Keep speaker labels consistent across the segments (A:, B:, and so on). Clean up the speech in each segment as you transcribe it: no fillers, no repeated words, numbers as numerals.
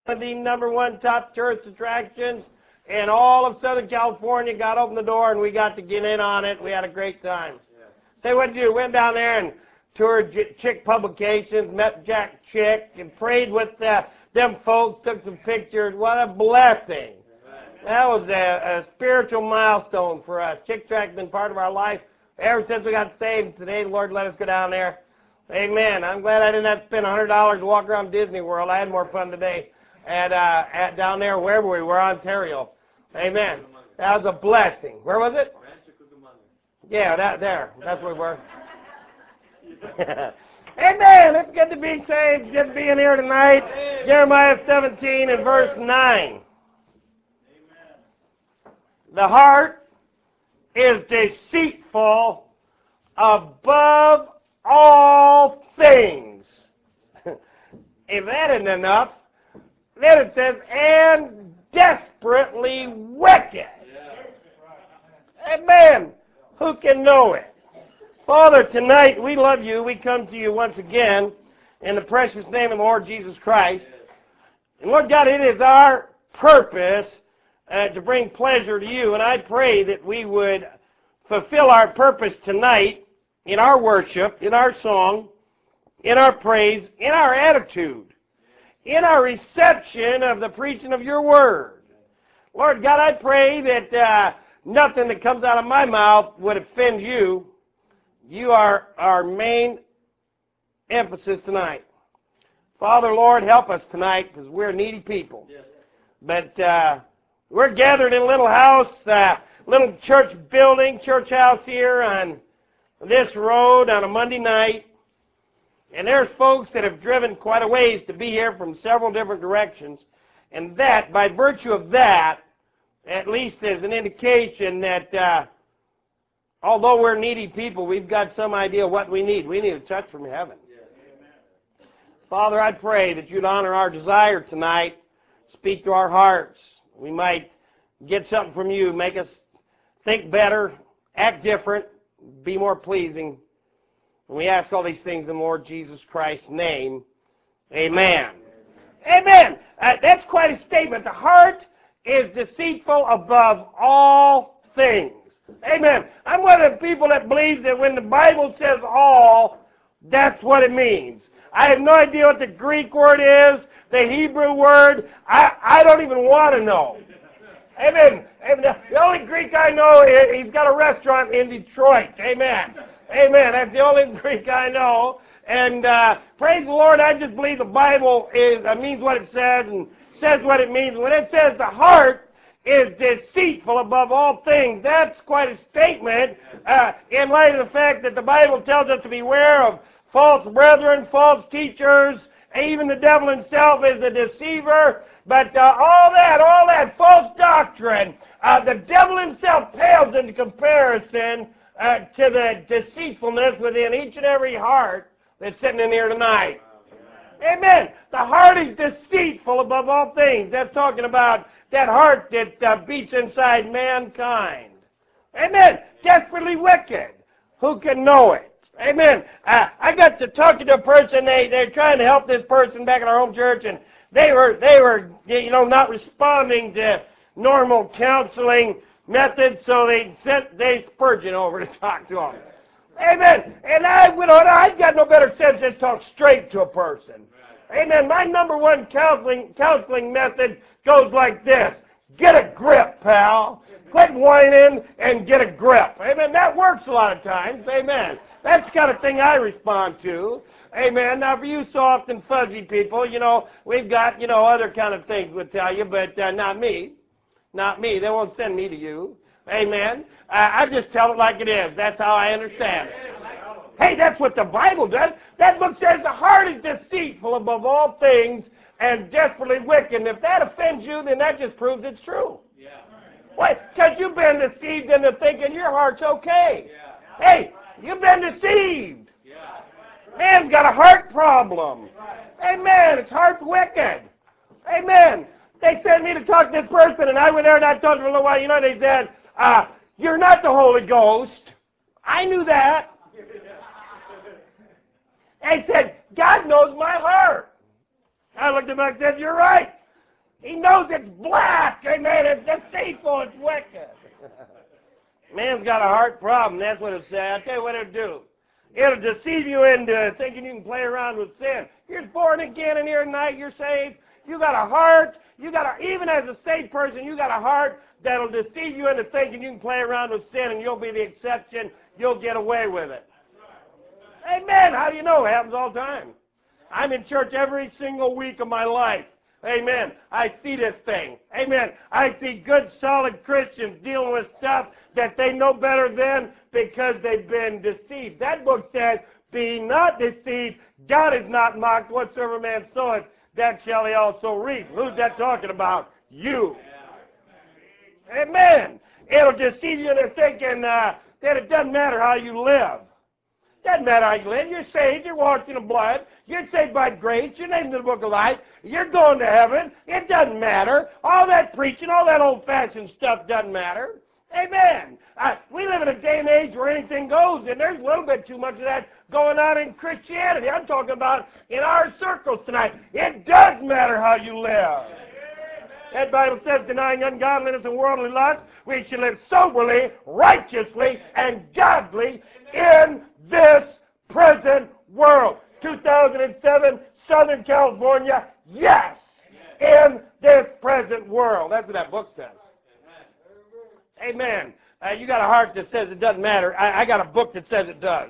A: of the #1 top tourist attractions in all of Southern California. God opened the door and we got to get in on it. We had a great time. Say, what'd you do? Went down there and toured Chick Publications, met Jack Chick, and prayed with them folks, took some pictures. What a blessing. That was a spiritual milestone for us. Chick Track's been part of our life ever since we got saved. Today the Lord let us go down there. Amen. I'm glad I didn't have to spend $100 to walk around Disney World. I had more fun today at down there wherever we were, Ontario. Amen. That was a blessing. Where was it? Yeah, that's where we were. Amen. It's good to be saved. Good to be in here tonight. Jeremiah 17 and verse 9. The heart is deceitful above all things. If that isn't enough, then it says, and desperately wicked. Amen. Who can know it? Father, tonight we love you. We come to you once again in the precious name of the Lord Jesus Christ. And Lord God, it is our purpose to bring pleasure to you. And I pray that we would fulfill our purpose tonight in our worship, in our song, in our praise, in our attitude, in our reception of the preaching of your word. Lord God, I pray that nothing that comes out of my mouth would offend you. You are our main emphasis tonight. Father, Lord, help us tonight because we're needy people. But we're gathered in a little house, little church building, church house here on this road on a Monday night. And there's folks that have driven quite a ways to be here from several different directions. And that, by virtue of that, at least is an indication that although we're needy people, we've got some idea of what we need. We need a touch from heaven. Father, I pray that you'd honor our desire tonight, speak to our hearts. We might get something from you, make us think better, act different, be more pleasing. And we ask all these things in the Lord Jesus Christ's name. Amen. Amen. That's quite a statement. The heart is deceitful above all things. Amen. I'm one of the people that believes that when the Bible says all, that's what it means. I have no idea what the Greek word is, the Hebrew word. I don't even want to know. Amen. The only Greek I know, he's got a restaurant in Detroit. Amen. Amen. That's the only Greek I know. And praise the Lord, I just believe the Bible means what it says and says what it means. When it says the heart is deceitful above all things, that's quite a statement in light of the fact that the Bible tells us to beware of false brethren, false teachers, even the devil himself is a deceiver. But all that false doctrine, the devil himself pales into comparison to the deceitfulness within each and every heart that's sitting in here tonight. Amen. The heart is deceitful above all things. That's talking about that heart that beats inside mankind. Amen. Desperately wicked. Who can know it? Amen. I got to talking to a person. They're trying to help this person back in our home church, and they were not responding to normal counseling methods, so they sent Dave Spurgeon over to talk to him. Amen. And I got no better sense than to talk straight to a person. Amen. My #1 counseling method goes like this. Get a grip, pal. Quit whining and get a grip. Amen. That works a lot of times. Amen. That's the kind of thing I respond to. Amen. Now, for you soft and fuzzy people, we've got, other kind of things we'll tell you, but not me. Not me. They won't send me to you. Amen. I just tell it like it is. That's how I understand it. Hey, that's what the Bible does. That book says the heart is deceitful above all things and desperately wicked. And if that offends you, then that just proves it's true. Yeah. Why? Because you've been deceived into thinking your heart's okay. Yeah. Hey, you've been deceived. Yeah. Man's got a heart problem. Amen. His heart's wicked. Amen. They sent me to talk to this person, and I went there and I talked to them for a little while. They said, you're not the Holy Ghost. I knew that. They said, God knows my heart. I looked at him and said, you're right. He knows it's black. Amen. It's deceitful. It's wicked. Man's got a heart problem. That's what it says. I'll tell you what it'll do. It'll deceive you into thinking you can play around with sin. You're born again and here tonight. You're saved. You got a heart. Even as a saved person, you got a heart that'll deceive you into thinking you can play around with sin and you'll be the exception. You'll get away with it. Amen. How do you know? It happens all the time. I'm in church every single week of my life. Amen. I see this thing. Amen. I see good, solid Christians dealing with stuff that they know better than because they've been deceived. That book says, be not deceived. God is not mocked. Whatsoever man soweth, that shall he also reap. Who's that talking about? You. Amen. It'll deceive you into thinking that it doesn't matter how you live. Doesn't matter how you live. You're saved. You're washed in the blood. You're saved by grace. You're named in the book of life. You're going to heaven. It doesn't matter. All that preaching, all that old-fashioned stuff doesn't matter. Amen. We live in a day and age where anything goes, and there's a little bit too much of that going on in Christianity. I'm talking about in our circles tonight. It does matter how you live. That Bible says, denying ungodliness and worldly lust, we should live soberly, righteously, and godly in this present world. 2007, Southern California, yes, in this present world. That's what that book says. Amen. You got a heart that says it doesn't matter. I got a book that says it does.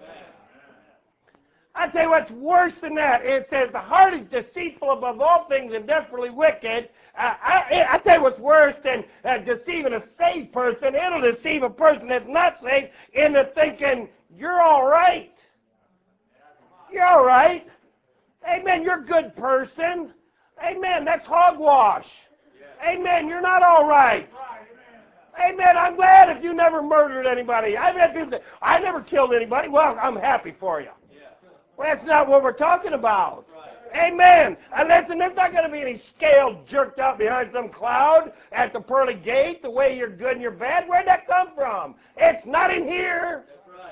A: I tell you what's worse than that. It says the heart is deceitful above all things and desperately wicked. I tell you what's worse than deceiving a saved person. It'll deceive a person that's not saved into thinking you're all right. You're all right. Amen. You're a good person. Amen. That's hogwash. Amen. You're not all right. Amen. I'm glad if you never murdered anybody. I've had people say, I never killed anybody. Well, I'm happy for you. Well, that's not what we're talking about. Amen. Listen, there's not going to be any scale jerked out behind some cloud at the pearly gate, the way you're good and you're bad. Where'd that come from? It's not in here.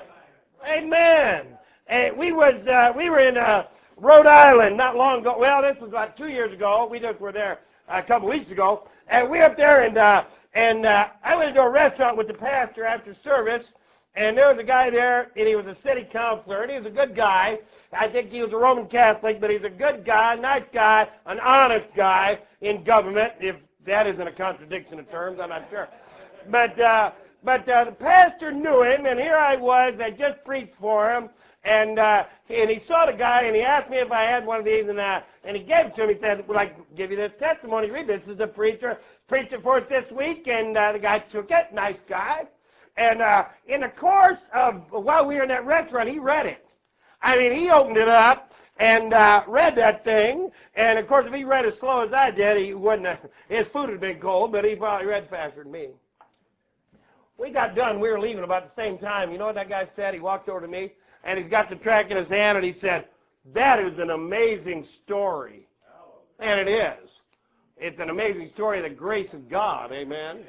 A: Amen. We were in Rhode Island not long ago. Well, this was about 2 years ago. We just were there a couple weeks ago. And we were up there, and I went to a restaurant with the pastor after service. And there was a guy there, and he was a city councilor, and he was a good guy. I think he was a Roman Catholic, but he's a good guy, nice guy, an honest guy in government, if that isn't a contradiction of terms, I'm not sure. But the pastor knew him, and here I was. I just preached for him, and he saw the guy, and he asked me if I had one of these, and he gave it to him. He said, "Well, I give you this testimony. Read this. This is the preacher preaching for us this week," and the guy took it. Nice guy. And in the course of, while we were in that restaurant, he read it. I mean, he opened it up and read that thing. And, of course, if he read as slow as I did, he wouldn't have, his food would have been cold, but he probably read faster than me. We got done. We were leaving about the same time. You know what that guy said? He walked over to me, and he's got the tract in his hand, and he said, "That is an amazing story." And it is. It's an amazing story of the grace of God. Amen.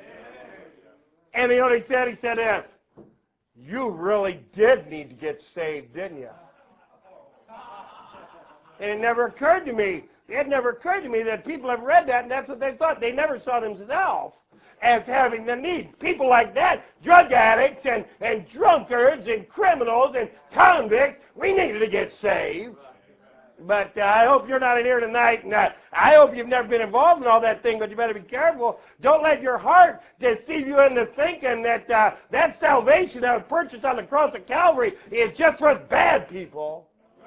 A: And you know what he said? He said this, "You really did need to get saved, didn't you?" And it never occurred to me. It never occurred to me that people have read that, and that's what they thought. They never saw themselves as having the need. People like that, drug addicts and drunkards and criminals and convicts, we needed to get saved. But I hope you're not in here tonight, and I hope you've never been involved in all that thing, but you better be careful. Don't let your heart deceive you into thinking that that salvation that was purchased on the cross of Calvary is just for bad people.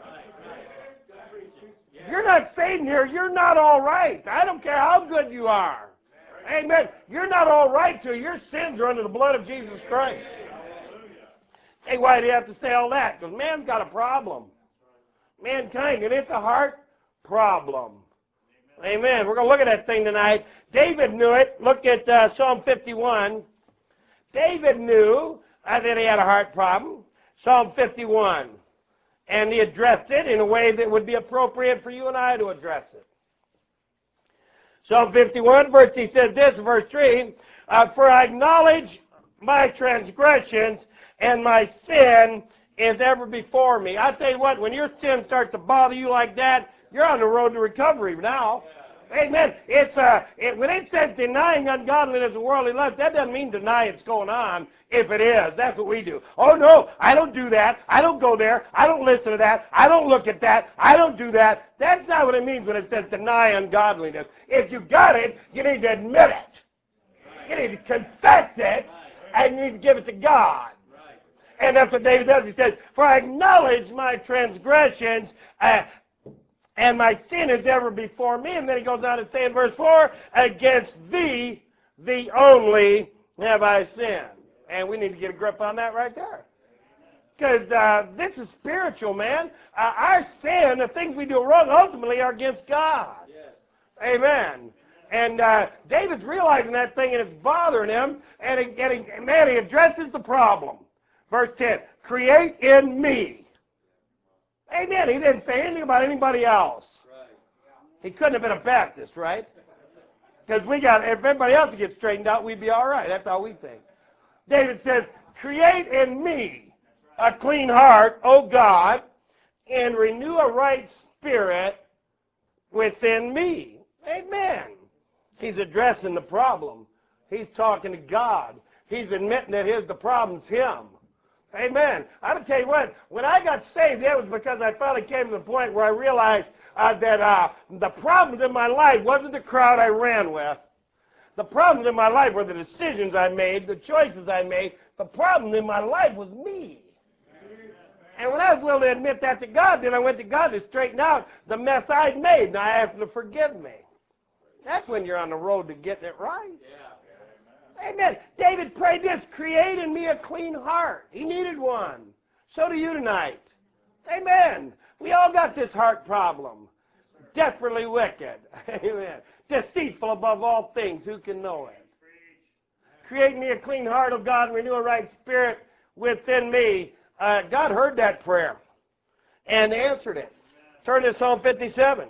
A: You're not saved in here. You're not all right. I don't care how good you are. Amen. You're not all right till your sins are under the blood of Jesus Christ. Hey, why do you have to say all that? Because man's got a problem. Mankind, and it's a heart problem. Amen. We're going to look at that thing tonight. David knew it. Look at Psalm 51. David knew that he had a heart problem. Psalm 51. And he addressed it in a way that would be appropriate for you and I to address it. Psalm 51, he says this, verse 3, "For I acknowledge my transgressions, and my sin is ever before me." I tell you what, when your sin starts to bother you like that, you're on the road to recovery now. Amen. When it says denying ungodliness and worldly lust, that doesn't mean deny it's going on if it is. That's what we do. Oh, no, I don't do that. I don't go there. I don't listen to that. I don't look at that. I don't do that. That's not what it means when it says deny ungodliness. If you got it, you need to admit it. You need to confess it, and you need to give it to God. And that's what David does. He says, for I acknowledge my transgressions, and my sin is ever before me. And then he goes on to say in verse 4, against thee, thee only, have I sinned. And we need to get a grip on that right there. Because this is spiritual, man. Our sin, the things we do wrong, ultimately are against God. Yes. Amen. And David's realizing that thing, and it's bothering him. And he addresses the problem. Verse 10, create in me. Amen. He didn't say anything about anybody else. Right. He couldn't have been a Baptist, right? Because if everybody else would get straightened out, we'd be all right. That's how we think. David says, create in me a clean heart, O God, and renew a right spirit within me. Amen. He's addressing the problem. He's talking to God. He's admitting that the problem's him. Amen. I'm going to tell you what, when I got saved, it was because I finally came to the point where I realized that the problems in my life wasn't the crowd I ran with. The problems in my life were the decisions I made, the choices I made. The problem in my life was me. And when I was willing to admit that to God, then I went to God to straighten out the mess I'd made, and I asked Him to forgive me. That's when you're on the road to getting it right. Amen. David prayed this, create in me a clean heart. He needed one. So do you tonight. Amen. We all got this heart problem. Desperately wicked. Amen. Deceitful above all things. Who can know it? Create in me a clean heart, O God, and renew a right spirit within me. God heard that prayer and answered it. Turn to Psalm 57.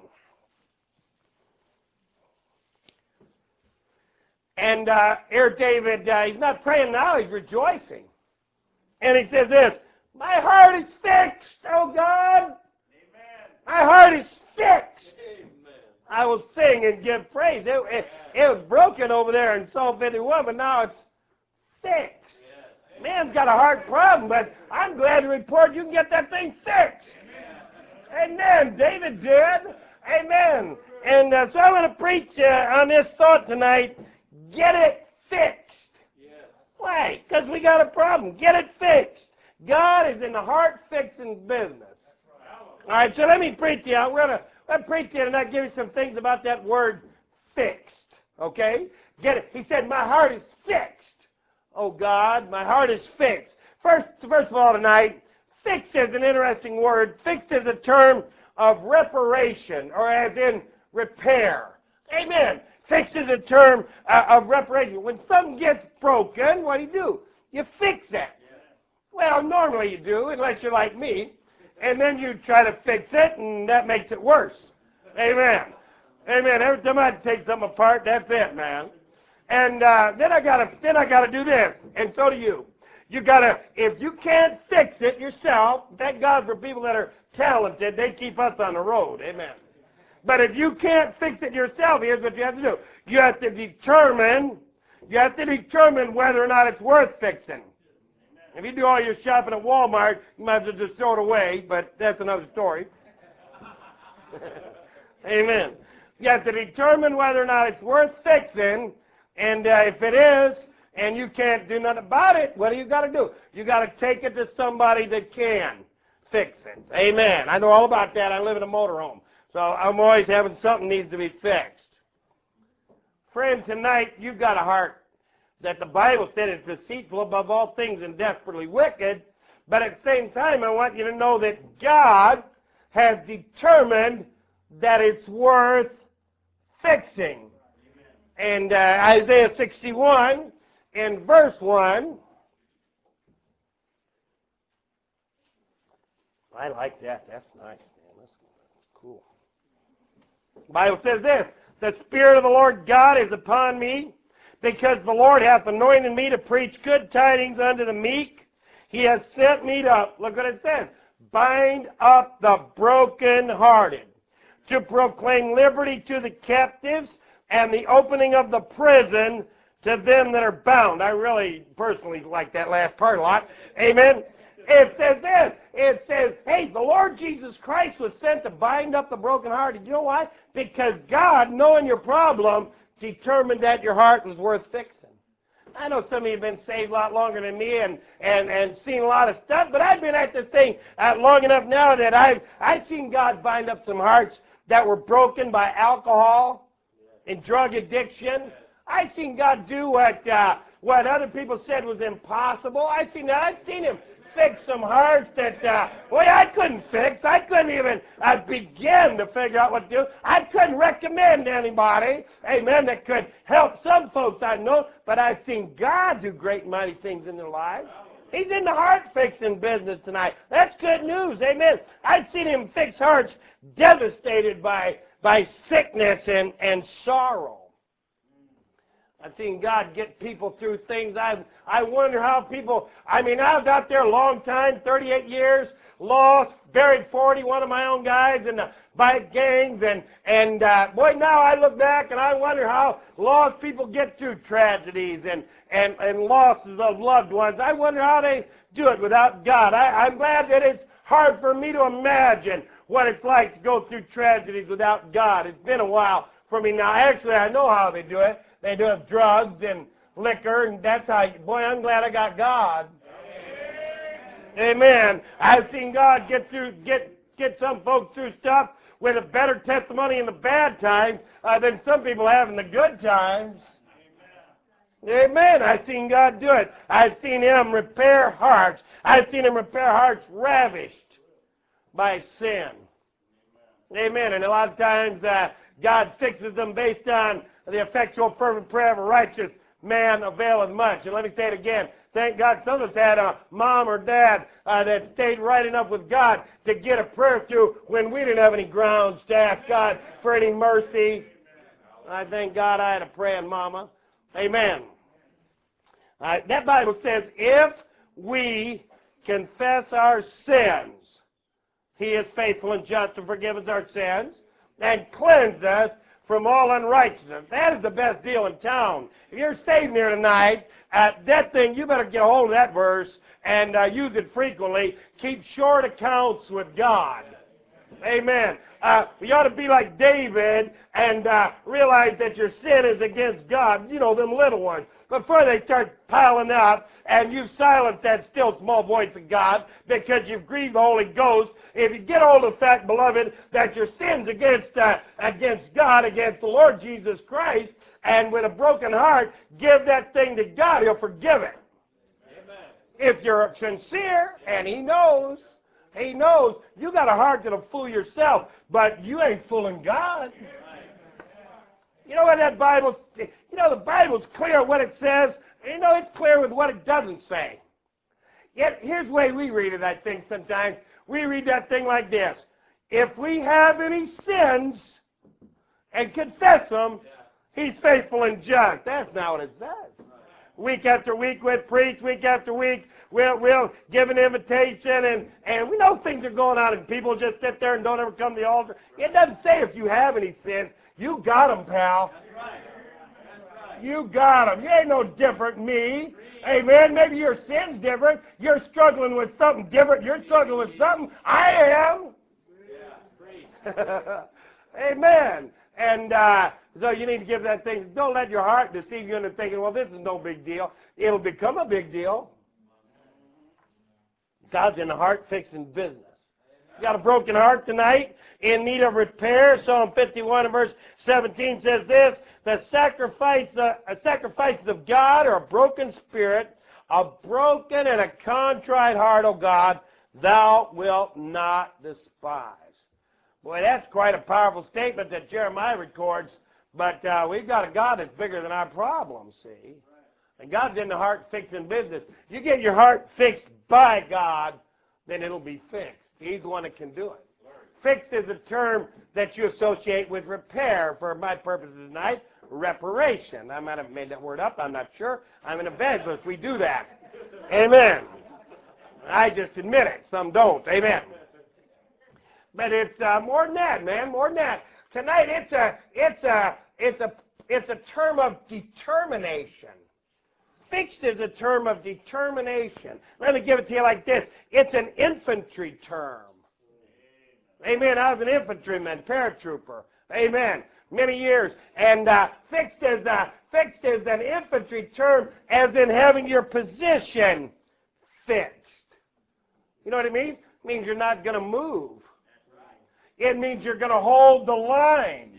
A: And here David, he's not praying now, he's rejoicing. And he says this, my heart is fixed, oh God. Amen. My heart is fixed. Amen. I will sing and give praise. It was broken over there in Psalm 51, but now it's fixed. Yes. Man's got a heart problem, but I'm glad to report you can get that thing fixed. Amen. Amen. David did. Amen. And so I'm going to preach on this thought tonight. Get it fixed. Yes. Why? Because we got a problem. Get it fixed. God is in the heart-fixing business. All right, so let me preach to you. I'm going to preach to you and I'll give you some things about that word fixed. Okay? Get it. He said, my heart is fixed. Oh, God, my heart is fixed. First of all tonight, fixed is an interesting word. Fixed is a term of reparation, or as in repair. Amen. Fixed is a term of reparation. When something gets broken, what do? You fix it. Well, normally you do, unless you're like me. And then you try to fix it, and that makes it worse. Amen. Amen. Every time I take something apart, that's it, man. And then I gotta do this, and so do you. If you can't fix it yourself, thank God for people that are talented. They keep us on the road. Amen. But if you can't fix it yourself, here's what you have to do. You have to determine whether or not it's worth fixing. If you do all your shopping at Walmart, you might as well just throw it away, but that's another story. Amen. You have to determine whether or not it's worth fixing, and if it is, and you can't do nothing about it, what do you got to do? You got to take it to somebody that can fix it. Amen. I know all about that. I live in a motorhome. So I'm always having something needs to be fixed. Friend, tonight you've got a heart that the Bible said is deceitful above all things and desperately wicked. But at the same time, I want you to know that God has determined that it's worth fixing. And Isaiah 61 in verse 1. I like that. That's nice, man. That's cool. The Bible says this, the Spirit of the Lord God is upon me, because the Lord hath anointed me to preach good tidings unto the meek. He has sent me to, look what it says, bind up the brokenhearted, to proclaim liberty to the captives and the opening of the prison to them that are bound. I really personally like that last part a lot. Amen. It says this. It says, hey, the Lord Jesus Christ was sent to bind up the brokenhearted. You know why? Because God, knowing your problem, determined that your heart was worth fixing. I know some of you have been saved a lot longer than me and seen a lot of stuff, but I've been at this thing long enough now that I've seen God bind up some hearts that were broken by alcohol and drug addiction. I've seen God do what other people said was impossible. I've seen that. I've seen Him fix some hearts that, I couldn't fix. I couldn't even begin to figure out what to do. I couldn't recommend anybody, amen, that could help some folks I know, but I've seen God do great and mighty things in their lives. He's in the heart-fixing business tonight. That's good news, amen. I've seen Him fix hearts devastated by sickness and sorrow. I've seen God get people through things. I wonder how people, I was out there a long time, 38 years, lost, buried 40, one of my own guys in the bike gangs, and now I look back and I wonder how lost people get through tragedies and losses of loved ones. I wonder how they do it without God. I'm glad that it's hard for me to imagine what it's like to go through tragedies without God. It's been a while for me now. Actually, I know how they do it. They do have drugs and liquor, and that's how, I'm glad I got God. Amen. I've seen God get some folks through stuff with a better testimony in the bad times than some people have in the good times. Amen. I've seen God do it. I've seen Him repair hearts. I've seen Him repair hearts ravished by sin. Amen. And a lot of times God fixes them based on the effectual fervent prayer of a righteous man availeth much. And let me say it again. Thank God some of us had a mom or dad that stayed right enough with God to get a prayer through when we didn't have any grounds to ask God for any mercy. I thank God I had a praying mama. Amen. That Bible says, if we confess our sins, He is faithful and just to forgive us our sins and cleanse us from all unrighteousness. That is the best deal in town. If you're saved here tonight, that thing, you better get a hold of that verse and use it frequently. Keep short accounts with God. Amen. You ought to be like David and realize that your sin is against God. You know, them little ones. Before they start piling up and you've silenced that still small voice of God because you've grieved the Holy Ghost, if you get hold of the fact, beloved, that your sin's against God, against the Lord Jesus Christ, and with a broken heart, give that thing to God, He'll forgive it. Amen. If you're sincere, and He knows, you got a heart that'll fool yourself, but you ain't fooling God. You know what that Bible, the Bible's clear what it says. It's clear with what it doesn't say. Yet, here's the way we read it, I think, sometimes. We read that thing like this. If we have any sins and confess them, He's faithful and just. That's not what it says. Week after week we'll preach, week after week we'll give an invitation, and we know things are going on, and people just sit there and don't ever come to the altar. It doesn't say if you have any sins. You got them, pal. That's right. That's right. You got them. You ain't no different than me. Amen. Maybe your sin's different. You're struggling with something different. You're struggling with something. I am. Yeah. Amen. And so you need to give that thing. Don't let your heart deceive you into thinking, well, this is no big deal. It'll become a big deal. God's in the heart-fixing business. You got a broken heart tonight in need of repair. Psalm 51 and verse 17 says this, the sacrifices of God are a broken spirit, a broken and a contrite heart, O God, thou wilt not despise. Boy, that's quite a powerful statement that Jeremiah records, but we've got a God that's bigger than our problems, see? And God's in the heart-fixing business. You get your heart fixed by God, then it'll be fixed. He's the one that can do it. Fixed is a term that you associate with repair. For my purposes tonight, reparation. I might have made that word up. I'm not sure. I'm an evangelist. We do that. Amen. I just admit it. Some don't. Amen. But it's more than that, man. More than that. tonight it's a term of determination. Fixed is a term of determination. Let me give it to you like this. It's an infantry term. Amen. I was an infantryman, paratrooper. Amen. Many years. And fixed is an infantry term, as in having your position fixed. You know what it means? It means you're not going to move. It means you're going to hold the line.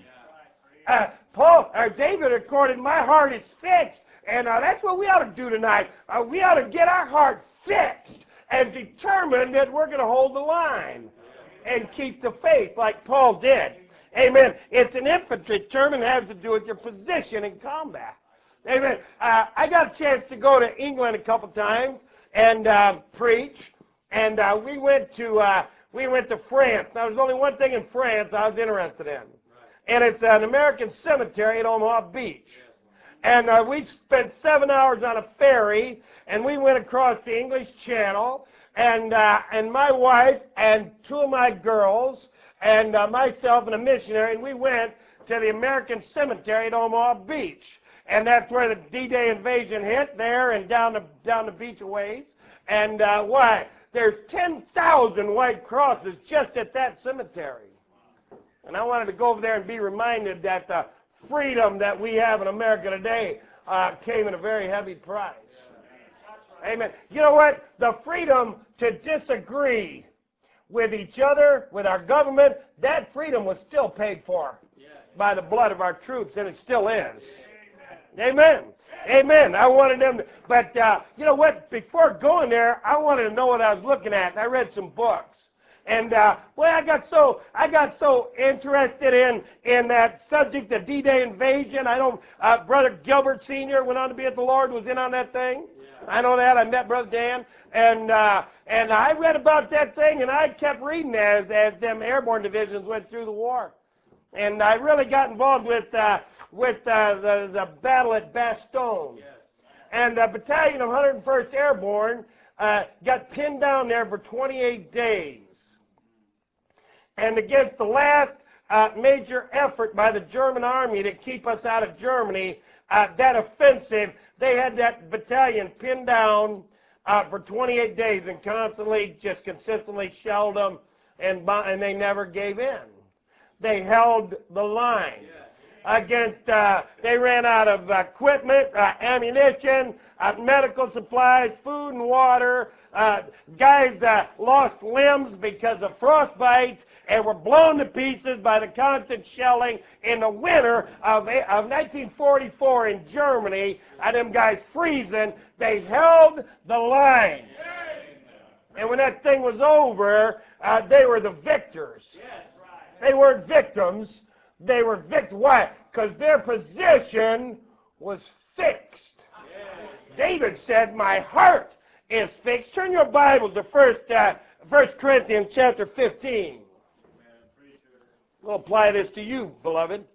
A: David recorded, my heart is fixed. And that's what we ought to do tonight. We ought to get our heart fixed and determined that we're going to hold the line and keep the faith like Paul did. Amen. It's an infantry term and has to do with your position in combat. Amen. I got a chance to go to England a couple times and preach. And we went to France. Now, there's only one thing in France I was interested in. And it's an American cemetery at Omaha Beach. And we spent 7 hours on a ferry, and we went across the English Channel, and my wife and two of my girls and myself and a missionary, and we went to the American cemetery at Omaha Beach. And that's where the D-Day invasion hit, there and down the beach a ways. And why? There's 10,000 white crosses just at that cemetery. And I wanted to go over there and be reminded that the freedom that we have in America today came at a very heavy price. Amen. You know what? The freedom to disagree with each other, with our government, that freedom was still paid for by the blood of our troops, and it still is. Amen. Amen. I wanted them to, but you know what? Before going there, I wanted to know what I was looking at. And I read some books. And boy, I got so interested in that subject, the D-Day invasion. Brother Gilbert Sr. went on to be with the Lord, was in on that thing. Yeah. I know that. I met Brother Dan, and I read about that thing, and I kept reading as them airborne divisions went through the war, and I really got involved with the battle at Bastogne, yes. And a battalion of 101st Airborne got pinned down there for 28 days. And against the last major effort by the German army to keep us out of Germany, that offensive, they had that battalion pinned down for 28 days and consistently shelled them, and they never gave in. They held the line. They ran out of equipment, ammunition, medical supplies, food and water. Guys lost limbs because of frostbites and were blown to pieces by the constant shelling in the winter of 1944 in Germany. Them guys freezing. They held the line. And when that thing was over, they were the victors. They weren't victims. They were victims. Why? Because their position was fixed. David said, my heart is fixed. Turn your Bible to 1 Corinthians chapter 15. We'll apply this to you, beloved.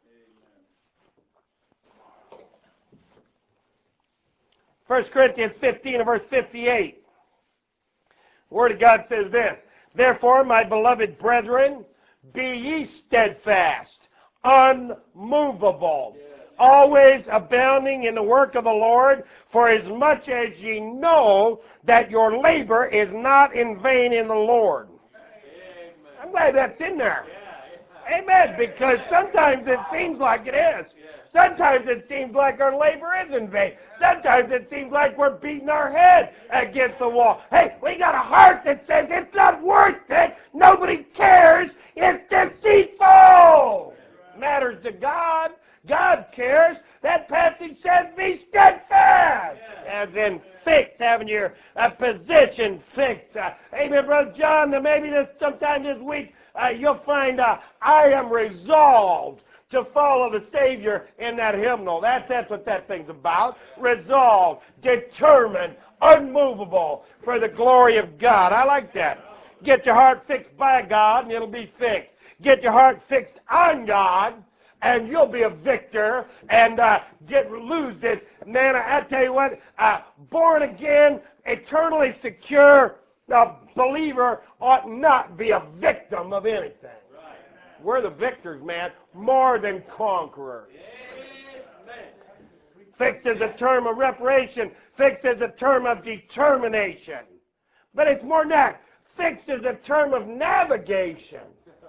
A: 1 Corinthians 15 and verse 58. The Word of God says this, therefore, my beloved brethren, be ye steadfast, unmovable, always abounding in the work of the Lord, for as much as ye know that your labor is not in vain in the Lord. Amen. I'm glad that's in there. Amen, because sometimes it seems like it is. Sometimes it seems like our labor is in vain. Sometimes it seems like we're beating our head against the wall. Hey, we got a heart that says it's not worth it. Nobody cares. It's deceitful. Matters to God. God cares. That passage says be steadfast. As in fixed, having your position fixed. Amen, Brother John. Maybe sometime this week you'll find I am resolved to follow the Savior in that hymnal. That's what that thing's about. Resolved, determined, unmovable for the glory of God. I like that. Get your heart fixed by God and it'll be fixed. Get your heart fixed on God and you'll be a victor and lose this. Man, I tell you what, born again, eternally secure, a believer ought not be a victim of anything. We're the victors, man. More than conquerors. Fixed is a term of reparation. Fixed is a term of determination. But it's more than that. Fixed is a term of navigation.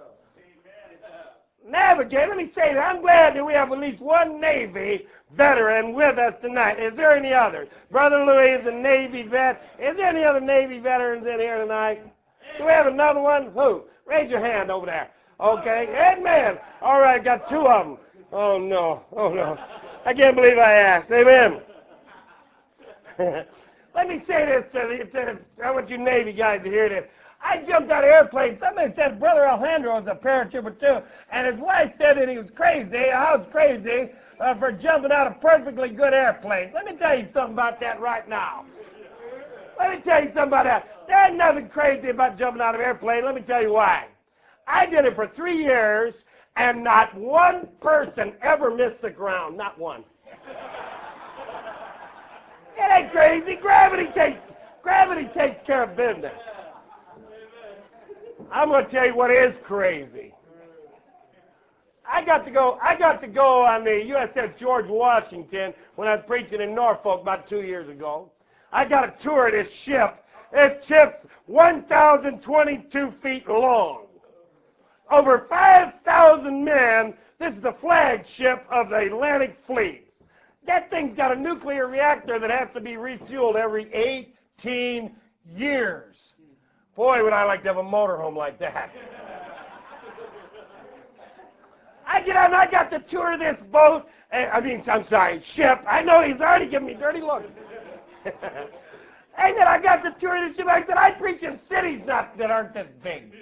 A: Navigate. Let me say that. I'm glad that we have at least one Navy veteran with us tonight. Is there any others? Brother Louis is a Navy vet. Is there any other Navy veterans in here tonight? Do we have another one? Who? Raise your hand over there. Okay. Amen. All right. Got two of them. Oh, no. Oh, no. I can't believe I asked. Amen. Let me say this I want you Navy guys to hear this. I jumped out of airplanes. Somebody said Brother Alejandro was a paratrooper too, and his wife said that he was crazy. I was crazy for jumping out of perfectly good airplanes. Let me tell you something about that right now. Let me tell you something about that. There ain't nothing crazy about jumping out of airplanes. Let me tell you why. I did it for 3 years, and not one person ever missed the ground. Not one. It ain't crazy. Gravity takes care of business. I'm going to tell you what is crazy. I got to go on the USS George Washington when I was preaching in Norfolk about 2 years ago. I got a tour of this ship. This ship's 1,022 feet long. Over 5,000 men. This is the flagship of the Atlantic Fleet. That thing's got a nuclear reactor that has to be refueled every 18 years. Boy, would I like to have a motorhome like that. I get out and I got the tour of this boat. Ship. I know he's already giving me dirty looks. And then I got the tour of the ship. I said, I preach in cities that aren't this big.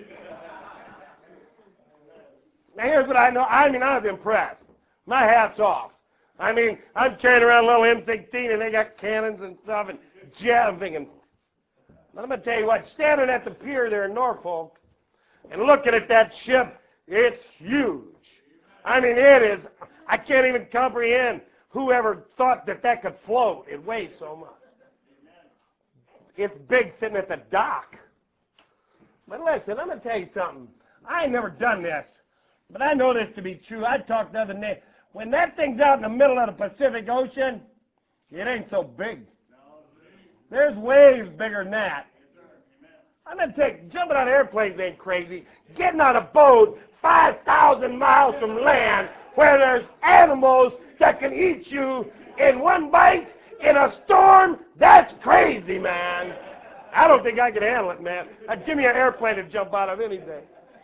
A: Now, here's what I know. I was impressed. My hat's off. I'm carrying around a little M16, and they got cannons and stuff, and jet. I'm thinking, but I'm going to tell you what, standing at the pier there in Norfolk and looking at that ship, it's huge. It is. I can't even comprehend whoever thought that could float. It weighs so much. It's big sitting at the dock. But listen, I'm going to tell you something. I ain't never done this, but I know this to be true. I talked the other day. When that thing's out in the middle of the Pacific Ocean, it ain't so big. There's waves bigger than that. I'm going to tell you, jumping out of airplanes ain't crazy. Getting on a boat 5,000 miles from land where there's animals that can eat you in one bite in a storm, that's crazy, man. I don't think I could handle it, man. Give me an airplane to jump out of any day.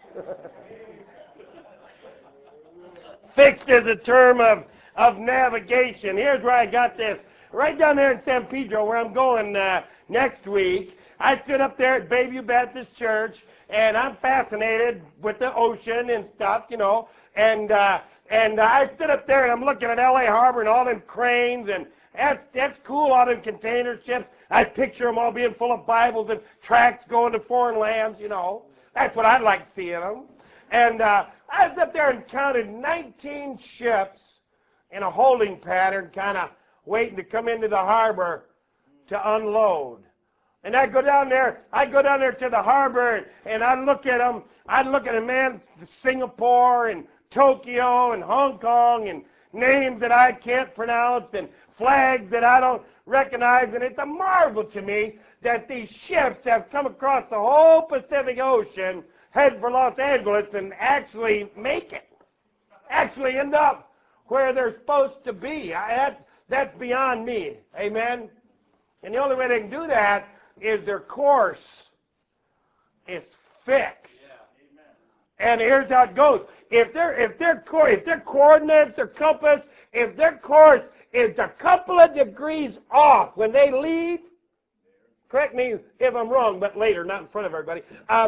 A: Fixed is a term of navigation. Here's where I got this. Right down there in San Pedro, where I'm going next week, I stood up there at Bayview Baptist Church, and I'm fascinated with the ocean and stuff, and I stood up there, and I'm looking at L.A. Harbor and all them cranes, and that's cool, all them container ships. I picture them all being full of Bibles and tracts going to foreign lands, That's what I'd like seeing them. And I was up there and counted 19 ships in a holding pattern, kind of waiting to come into the harbor to unload. And I go down there to the harbor, and I look at them. I look at a man, Singapore and Tokyo and Hong Kong, and names that I can't pronounce, and flags that I don't recognize. And it's a marvel to me that these ships have come across the whole Pacific Ocean, head for Los Angeles, and actually make it. Actually end up where they're supposed to be. That's beyond me. Amen? And the only way they can do that is their course is fixed. And here's how it goes. If their coordinates, their compass, if their course is a couple of degrees off when they leave, correct me if I'm wrong, but later, not in front of everybody.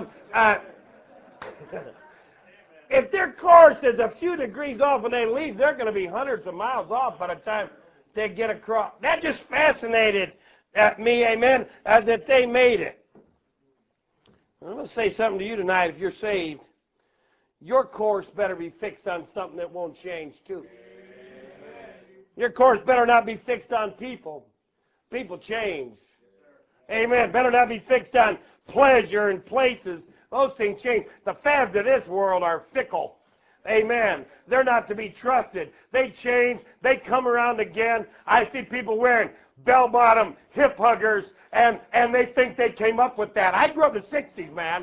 A: If their course is a few degrees off when they leave, they're going to be hundreds of miles off by the time they get across. That just fascinated me, amen, that they made it. I'm going to say something to you tonight. If you're saved, your course better be fixed on something that won't change too. Your course better not be fixed on people. People change. Amen. Better not be fixed on pleasure and places. Those things change. The fads of this world are fickle. Amen. They're not to be trusted. They change. They come around again. I see people wearing bell-bottom hip huggers, and they think they came up with that. I grew up in the 60s, man.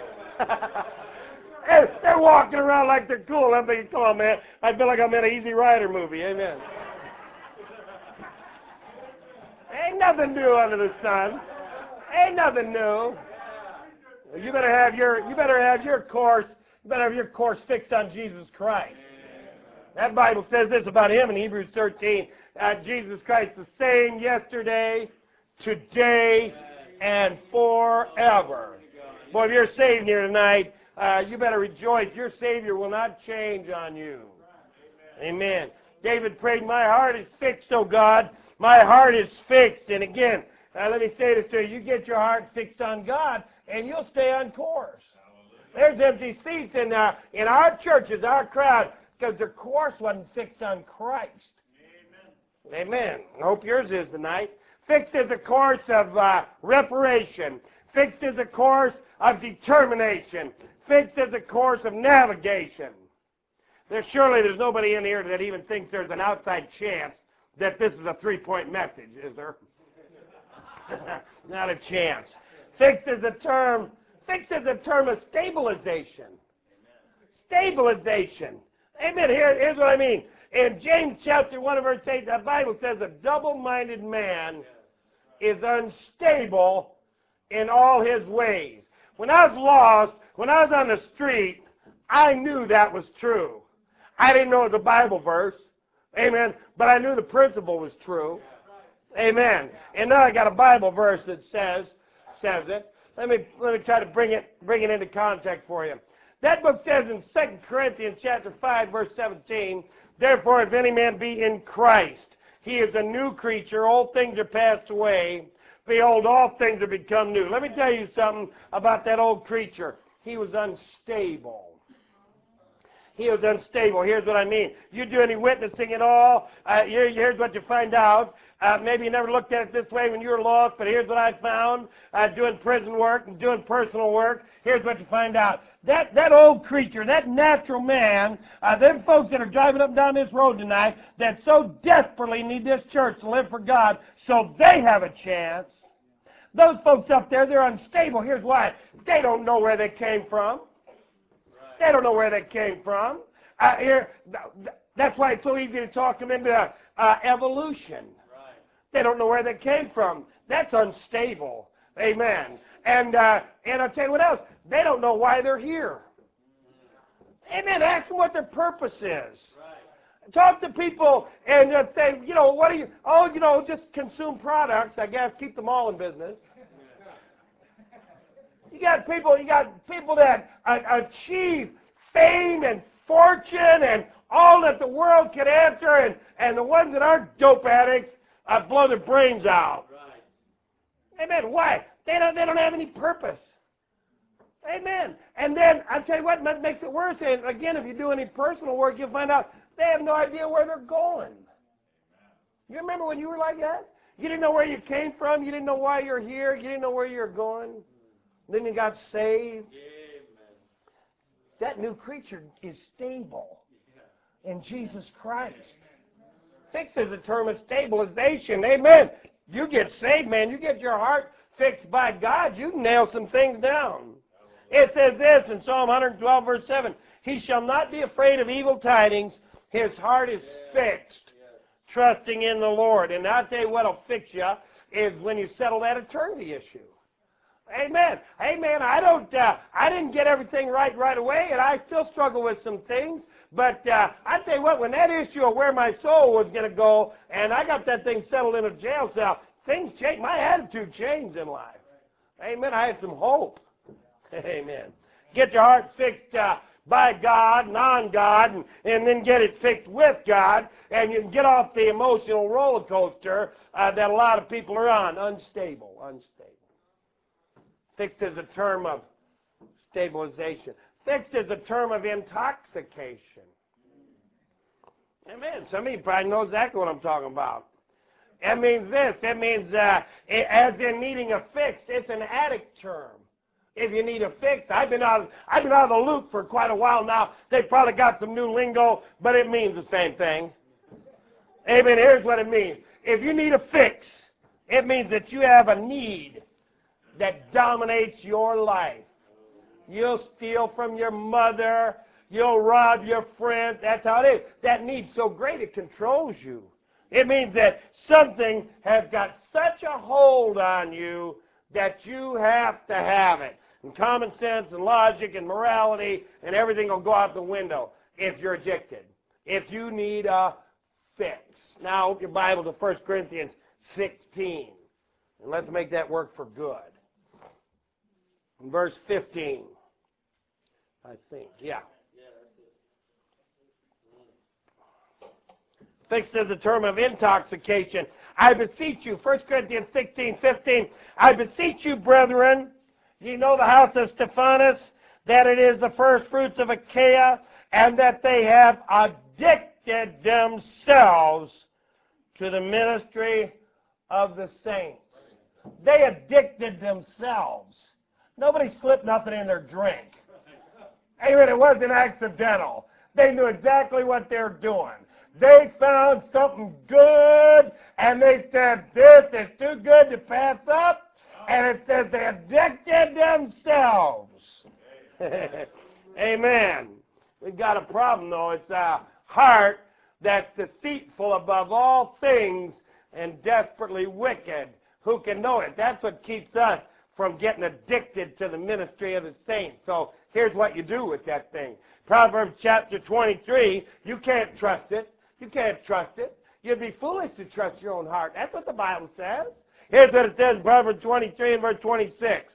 A: And they're walking around like they're cool. I'm thinking, come on, man. I feel like I'm in an Easy Rider movie. Amen. Ain't nothing new under the sun. Ain't nothing new. You better have your course fixed on Jesus Christ. That Bible says this about him in Hebrews 13. Jesus Christ the same yesterday, today, and forever. Boy, if you're saved here tonight, you better rejoice. Your Savior will not change on you. Amen. David prayed, my heart is fixed, O God. My heart is fixed. And again, let me say this to you. You get your heart fixed on God, and you'll stay on course. There's empty seats in our churches, our crowd, because their course wasn't fixed on Christ. Amen. Amen. I hope yours is tonight. Fixed is a course of reparation. Fixed is a course of determination. Fixed is a course of navigation. There's nobody in here that even thinks there's an outside chance that this is a 3-point message, is there? Not a chance. Fixed is a term of stabilization. Stabilization. Amen. Here's what I mean. In James chapter 1 verse 8, the Bible says a double-minded man is unstable in all his ways. When I was lost, when I was on the street, I knew that was true. I didn't know it was a Bible verse. Amen. But I knew the principle was true. Amen. And now I got a Bible verse that says it. Let me try to bring it into context for you. That book says in 2 Corinthians chapter 5, verse 17, therefore, if any man be in Christ, he is a new creature. Old things are passed away. Behold, all things are become new. Let me tell you something about that old creature. He was unstable. He was unstable. Here's what I mean. You do any witnessing at all, here's what you find out. Maybe you never looked at it this way when you were lost, but here's what I found. Doing prison work and doing personal work, here's what you find out. That old creature, that natural man, them folks that are driving up and down this road tonight that so desperately need this church to live for God so they have a chance, those folks up there, they're unstable. Here's why. They don't know where they came from. They don't know where they came from. That's why it's so easy to talk them into evolution. They don't know where they came from. That's unstable. Amen. And I'll tell you what else. They don't know why they're here. Amen. Ask them what their purpose is. Talk to people and say, what are you? Oh, just consume products, I guess. Keep them all in business. You got people that achieve fame and fortune and all that the world can answer, and the ones that aren't dope addicts blow their brains out. Right. Amen. Why? They don't have any purpose. Amen. And then I'll tell you what makes it worse. And again, if you do any personal work, you'll find out they have no idea where they're going. You remember when you were like that? You didn't know where you came from. You didn't know why you're here. You didn't know where you're going. Then you got saved. Amen. That new creature is stable in Jesus Christ. Fixed is a term of stabilization. Amen. You get saved, man. You get your heart fixed by God. You nail some things down. It says this in Psalm 112, verse 7. He shall not be afraid of evil tidings. His heart is fixed, trusting in the Lord. And I'll tell you what will fix you is when you settle that eternity issue. Amen. Amen. I didn't get everything right away, and I still struggle with some things. But I tell you what, when that issue of where my soul was going to go, and I got that thing settled in a jail cell, things changed. My attitude changed in life. Amen. I had some hope. Amen. Get your heart fixed by God, non-God, and then get it fixed with God, and you can get off the emotional roller coaster that a lot of people are on. Unstable. Fixed is a term of stabilization. Fixed is a term of intoxication. Amen. Some of you probably know exactly what I'm talking about. It means this. It means, as in needing a fix, it's an addict term. If you need a fix, I've been out of the loop for quite a while now. They probably got some new lingo, but it means the same thing. Amen. Here's what it means. If you need a fix, it means that you have a need that dominates your life. You'll steal from your mother. You'll rob your friends. That's how it is. That need's so great it controls you. It means that something has got such a hold on you that you have to have it. And common sense and logic and morality and everything will go out the window if you're addicted. If you need a fix. Now, open your Bible to 1 Corinthians 16. And let's make that work for good. In verse 15, I think, yeah. Fixed is the term of intoxication. I beseech you, 1 Corinthians 16:15, I beseech you, brethren, ye know the house of Stephanus, that it is the first fruits of Achaia, and that they have addicted themselves to the ministry of the saints. They addicted themselves. Nobody slipped nothing in their drink. Amen. It wasn't accidental. They knew exactly what they were doing. They found something good, and they said, this is too good to pass up. And it says they addicted themselves. Amen. We've got a problem, though. It's a heart that's deceitful above all things and desperately wicked. Who can know it? That's what keeps us from getting addicted to the ministry of the saints. So here's what you do with that thing. Proverbs chapter 23, you can't trust it. You can't trust it. You'd be foolish to trust your own heart. That's what the Bible says. Here's what it says in Proverbs 23 and verse 26.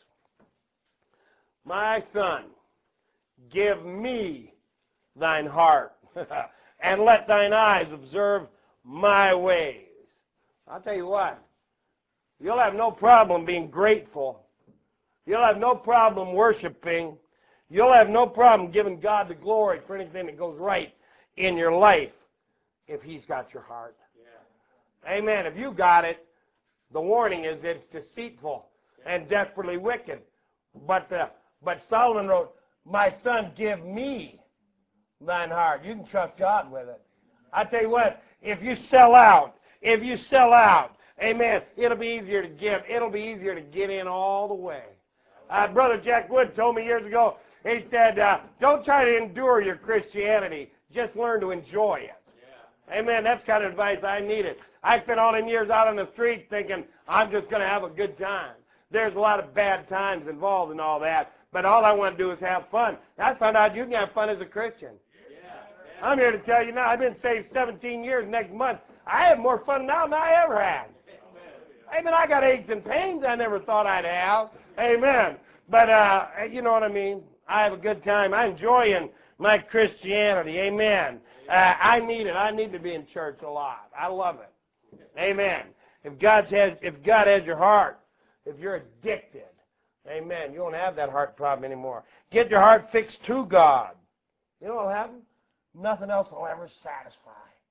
A: My son, give me thine heart, and let thine eyes observe my ways. I'll tell you what, you'll have no problem being grateful. You'll have no problem worshiping. You'll have no problem giving God the glory for anything that goes right in your life if he's got your heart. Yeah. Amen. If you got it, the warning is it's deceitful and desperately wicked. But Solomon wrote, my son, give me thine heart. You can trust God with it. I tell you what, if you sell out, amen, it'll be easier to give. It'll be easier to get in all the way. Brother Jack Wood told me years ago, he said, don't try to endure your Christianity. Just learn to enjoy it. Yeah. Amen. That's kind of advice I needed. I spent all them years out on the street thinking, I'm just going to have a good time. There's a lot of bad times involved in all that, but all I want to do is have fun. I found out you can have fun as a Christian. Yeah. I'm here to tell you now, I've been saved 17 years next month. I have more fun now than I ever had. Amen. I got aches and pains I never thought I'd have. Amen. But, you know what I mean? I have a good time. I enjoy my Christianity. Amen. I need it. I need to be in church a lot. I love it. Amen. If God has your heart, if you're addicted, amen, you won't have that heart problem anymore. Get your heart fixed to God. You know what will happen? Nothing else will ever satisfy.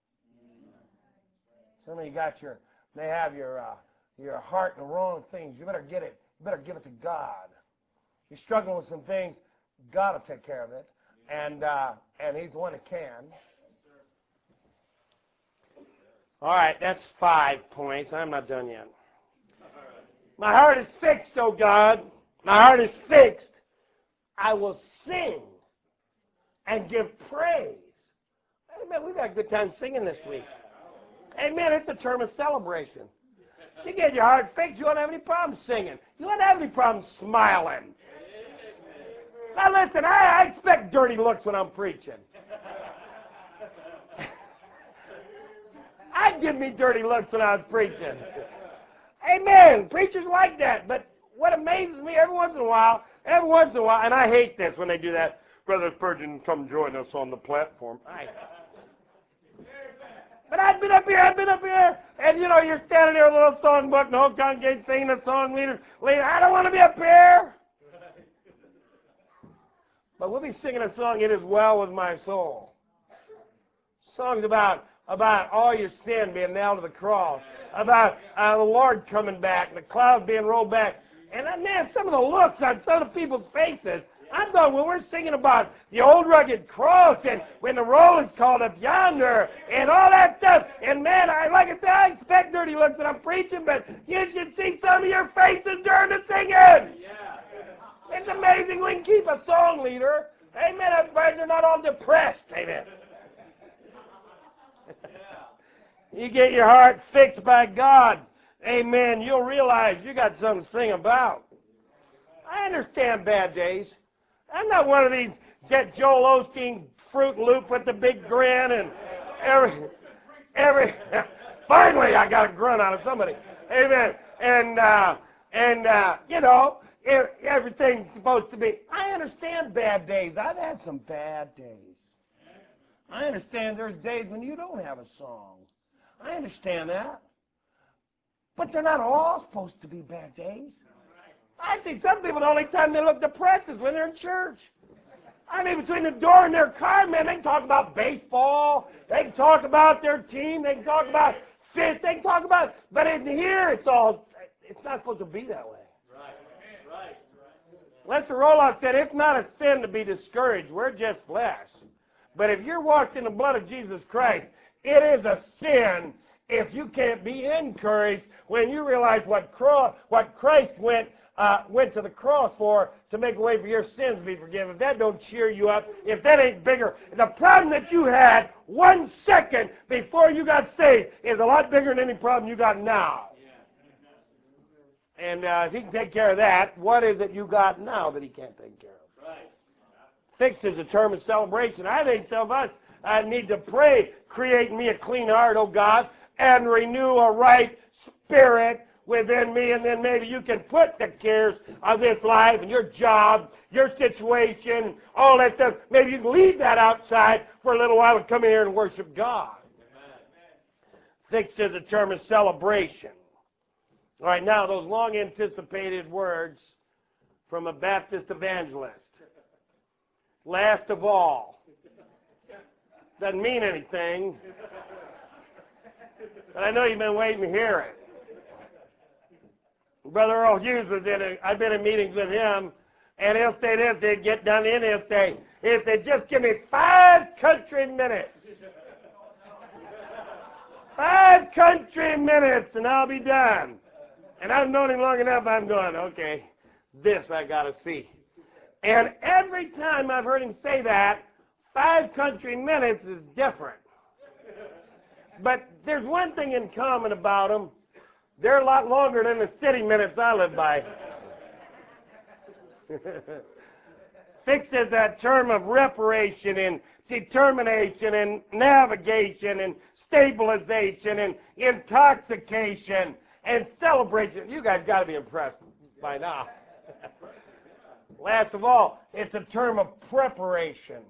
A: Some of you they have your heart in the wrong things. You better get it. You better give it to God. You're struggling with some things, God will take care of it, and he's the one that can. All right, that's 5 points. I'm not done yet. My heart is fixed, oh God. My heart is fixed. I will sing and give praise. Amen. We've had a good time singing this week. Amen. It's a term of celebration. You get your heart fixed, you won't have any problem singing. You won't have any problem smiling. Now listen, I expect dirty looks when I'm preaching. I'd give me dirty looks when I was preaching. Amen. Preachers like that. But what amazes me every once in a while, and I hate this when they do that, Brother Spurgeon, come join us on the platform. But I've been up here, and you know, you're standing there with a little songbook, and the whole congregation singing the song, leader, I don't want to be up here. But we'll be singing a song, It Is Well With My Soul. Songs about all your sin being nailed to the cross, about the Lord coming back, and the clouds being rolled back, And man, some of the looks on some of the people's faces, I'm talking when we're singing about the old rugged cross and when the roll is called up yonder and all that stuff. And man, like I said, I expect dirty looks when I'm preaching, but you should see some of your faces during the singing. It's amazing we can keep a song leader. Amen. I'm glad they're not all depressed. Amen. You get your heart fixed by God. Amen. You'll realize you got something to sing about. I understand bad days. I'm not one of these that Joel Osteen Fruit Loop with the big grin and every finally I got a grunt out of somebody. Amen. And you know, everything's supposed to be. I understand bad days. I've had some bad days. I understand there's days when you don't have a song. I understand that. But they're not all supposed to be bad days. I think some people, the only time they look depressed is when they're in church. I mean, between the door and their car, man, they can talk about baseball. They can talk about their team. They can talk about fish. They can talk about, but in here, it's not supposed to be that way. Right. Lester Roloff said, it's not a sin to be discouraged. We're just flesh. But if you're washed in the blood of Jesus Christ, it is a sin if you can't be encouraged when you realize what Christ went to the cross for to make a way for your sins to be forgiven. If that don't cheer you up, if that ain't bigger, the problem that you had 1 second before you got saved is a lot bigger than any problem you got now. And if he can take care of that, what is it you got now that he can't take care of? Right. Fixed is a term of celebration. I think some of us need to pray, create in me a clean heart, O God, and renew a right spirit within me, and then maybe you can put the cares of this life and your job, your situation, all that stuff. Maybe you can leave that outside for a little while and come in here and worship God. Fixed is a term of celebration. All right, now those long-anticipated words from a Baptist evangelist. Last of all. Doesn't mean anything. But I know you've been waiting to hear it. Brother Earl Hughes was I've been in meetings with him, and he'll say this, he'll get done in, he'll say, just give me 5 country minutes. 5 country minutes, and I'll be done. And I've known him long enough, I'm going, okay, this I got to see. And every time I've heard him say that, 5 country minutes is different. But there's one thing in common about them. They're a lot longer than the city minutes I live by. Fixed is that term of reparation and determination and navigation and stabilization and intoxication and celebration. You guys got to be impressed by now. Last of all, it's a term of preparation.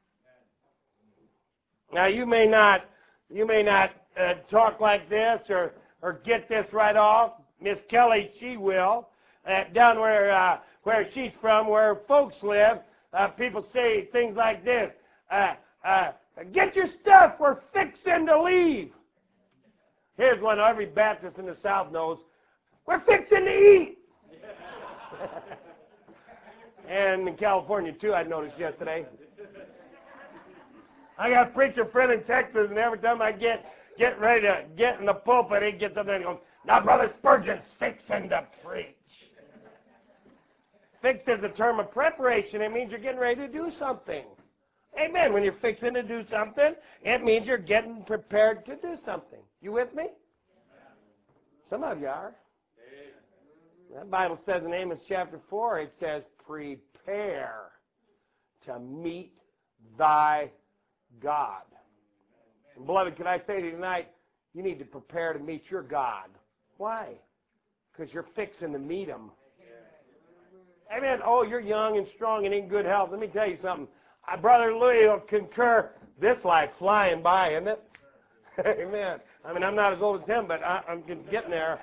A: Now, you may not talk like this or get this right off. Miss Kelly, she will. Down where she's from, where folks live, people say things like this. Get your stuff, we're fixing to leave. Here's one every Baptist in the South knows. We're fixing to eat. And in California, too, I noticed yesterday. I got a preacher friend in Texas, and every time I get ready to get in the pulpit, he gets up there and goes, now, Brother Spurgeon's fixing to preach. Fixed is a term of preparation. It means you're getting ready to do something. Amen. When you're fixing to do something, it means you're getting prepared to do something. You with me? Some of you are. That Bible says in Amos chapter 4, it says, prepare to meet thy God. And beloved, can I say to you tonight, you need to prepare to meet your God. Why? Because you're fixing to meet him. Amen. Oh, you're young and strong and in good health. Let me tell you something. Brother Louis will concur. This life's flying by, isn't it? Amen. I mean, I'm not as old as him, but I'm getting there.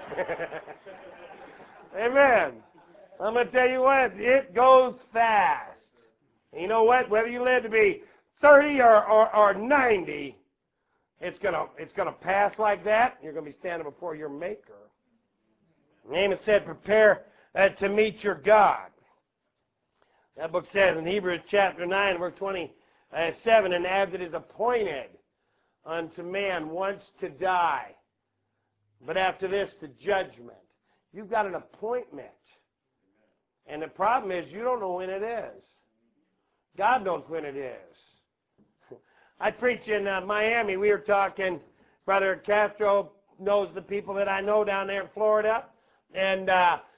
A: Amen. I'm going to tell you what, it goes fast. And you know what? Whether you live to be 30 or 90, it's gonna pass like that. You're going to be standing before your Maker. Amos said, prepare to meet your God. That book says in Hebrews chapter 9, verse 27, and as it is appointed unto man once to die, but after this the judgment. You've got an appointment. And the problem is you don't know when it is. God knows when it is. I preach in Miami. We were talking, Brother Castro knows the people that I know down there in Florida. And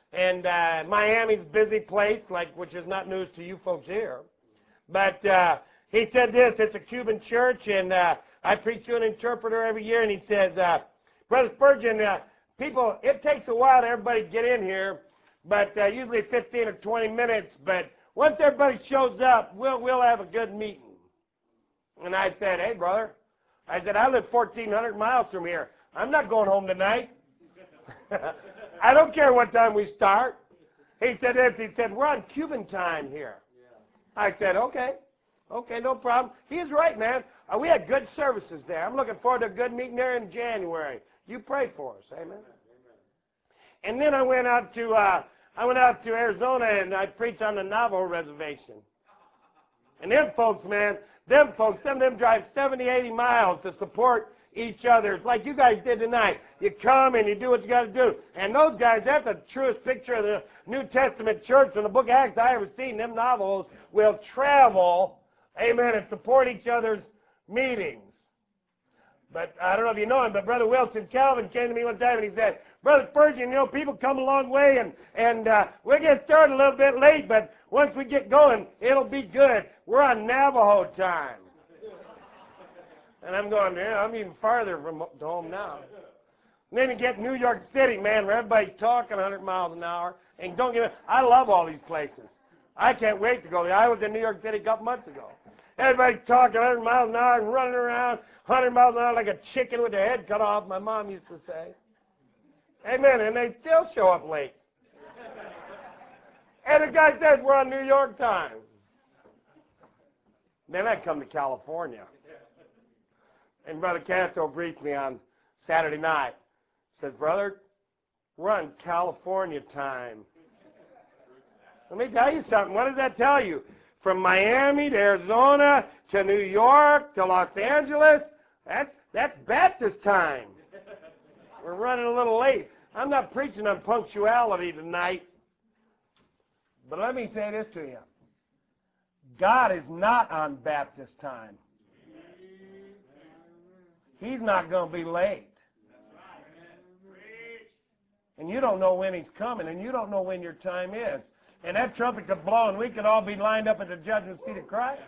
A: Miami's a busy place, which is not news to you folks here. But he said this, it's a Cuban church, and I preach to an interpreter every year, and he says, Brother Spurgeon, people, it takes a while to everybody get in here, but usually 15 or 20 minutes, but once everybody shows up, we'll have a good meeting. And I said, hey, brother, I said, I live 1,400 miles from here. I'm not going home tonight. I don't care what time we start. He said this, he said, we're on Cuban time here. I said, okay, no problem. He's right, man. We had good services there. I'm looking forward to a good meeting there in January. You pray for us, amen. And then I went out to Arizona and I preached on the Navajo reservation. And them folks, man, some of them drive 70, 80 miles to support each other. It's like you guys did tonight. You come and you do what you got to do. And those guys, that's the truest picture of the New Testament church in the book of Acts I ever seen. Them Navajos will travel, amen, and support each other's meetings. But I don't know if you know him, but Brother Wilson Calvin came to me one time and he said, Brother Spurgeon, people come a long way and we'll get started a little bit late, but once we get going, it'll be good. We're on Navajo time. And I'm going, yeah, I'm even farther from home now. And then you get New York City, man, where everybody's talking 100 miles an hour. And don't get me, I love all these places. I can't wait to go there. I was in New York City a couple months ago. Everybody's talking 100 miles an hour and running around 100 miles an hour like a chicken with their head cut off, my mom used to say. Amen. And they still show up late. And the guy says, we're on New York time. Then I come to California. And Brother Castro briefed me on Saturday night. Says, brother, we're on California time. Let me tell you something. What does that tell you? From Miami to Arizona to New York to Los Angeles, that's Baptist time. We're running a little late. I'm not preaching on punctuality tonight. But let me say this to you. God is not on Baptist time. He's not going to be late. And you don't know when he's coming, and you don't know when your time is. And that trumpet could blow, and we could all be lined up at the judgment seat of Christ.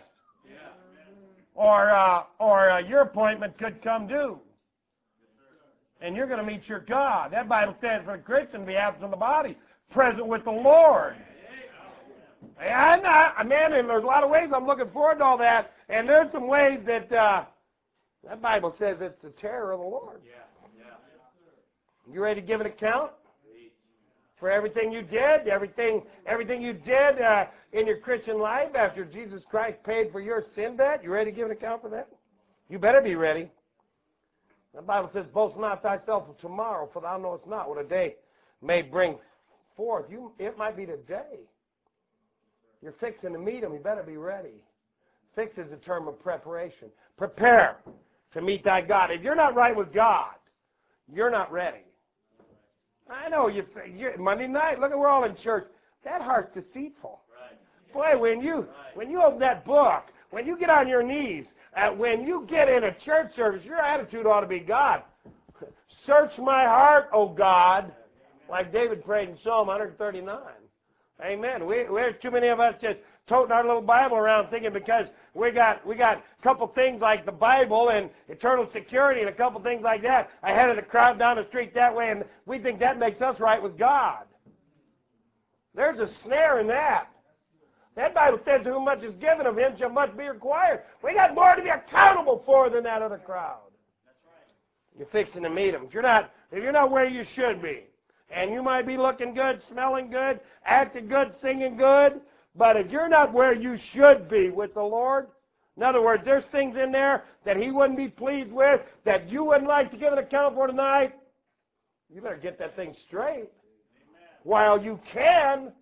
A: Or your appointment could come due. And you're going to meet your God. That Bible says for a Christian to be absent from the body, present with the Lord. And there's a lot of ways I'm looking forward to all that. And there's some ways that that Bible says it's the terror of the Lord. You ready to give an account for everything you did, everything you did in your Christian life after Jesus Christ paid for your sin debt? You ready to give an account for that? You better be ready. The Bible says, boast not thyself of tomorrow, for thou knowest not what a day may bring forth. It might be today. You're fixing to meet him. You better be ready. Fix is a term of preparation. Prepare to meet thy God. If you're not right with God, you're not ready. I know you're Monday night. Look, we're all in church. That heart's deceitful. Boy, when you open that book, when you get on your knees, when you get in a church service, your attitude ought to be, God, search my heart, O God, like David prayed in Psalm 139. Amen. We're too many of us just toting our little Bible around thinking because we got a couple things like the Bible and eternal security and a couple things like that ahead of the crowd down the street that way, and we think that makes us right with God. There's a snare in that. That Bible says, who much is given of him shall much be required. We got more to be accountable for than that other crowd. That's right. You're fixing to meet them. If you're not where you should be, and you might be looking good, smelling good, acting good, singing good, but if you're not where you should be with the Lord, in other words, there's things in there that he wouldn't be pleased with, that you wouldn't like to give an account for tonight, you better get that thing straight. while you can.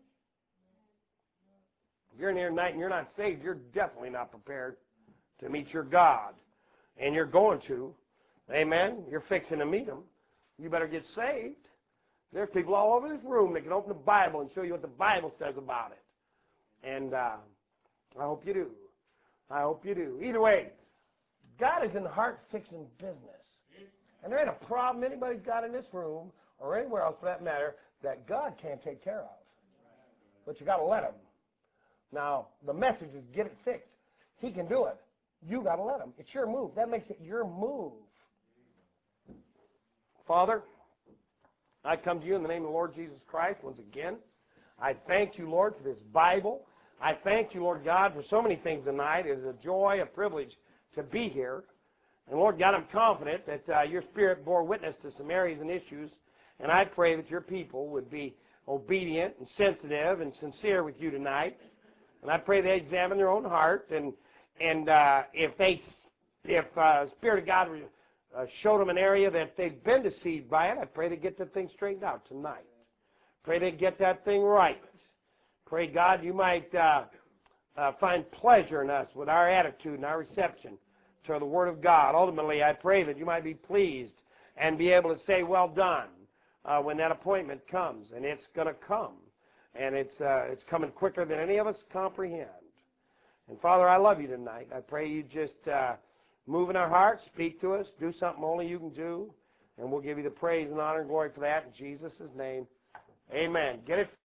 A: If you're in here tonight and you're not saved, you're definitely not prepared to meet your God. And you're going to. Amen? You're fixing to meet Him. You better get saved. There's people all over this room that can open the Bible and show you what the Bible says about it. And I hope you do. I hope you do. Either way, God is in the heart-fixing business. And there ain't a problem anybody's got in this room, or anywhere else for that matter, that God can't take care of. But you got to let Him. Now, the message is get it fixed. He can do it. You got to let Him. It's your move. That makes it your move. Father, I come to you in the name of the Lord Jesus Christ once again. I thank you, Lord, for this Bible. I thank you, Lord God, for so many things tonight. It is a joy, a privilege to be here. And Lord God, I'm confident that your Spirit bore witness to some areas and issues, and I pray that your people would be obedient and sensitive and sincere with you tonight. And I pray they examine their own heart, and if Spirit of God showed them an area that they've been deceived by it, I pray they get that thing straightened out tonight. Pray they get that thing right. Pray, God, you might find pleasure in us with our attitude and our reception to the Word of God. Ultimately, I pray that you might be pleased and be able to say, well done, when that appointment comes. And it's going to come. And it's coming quicker than any of us comprehend. And Father, I love you tonight. I pray you just move in our hearts, speak to us, do something only you can do, and we'll give you the praise and honor and glory for that in Jesus' name. Amen. Get it.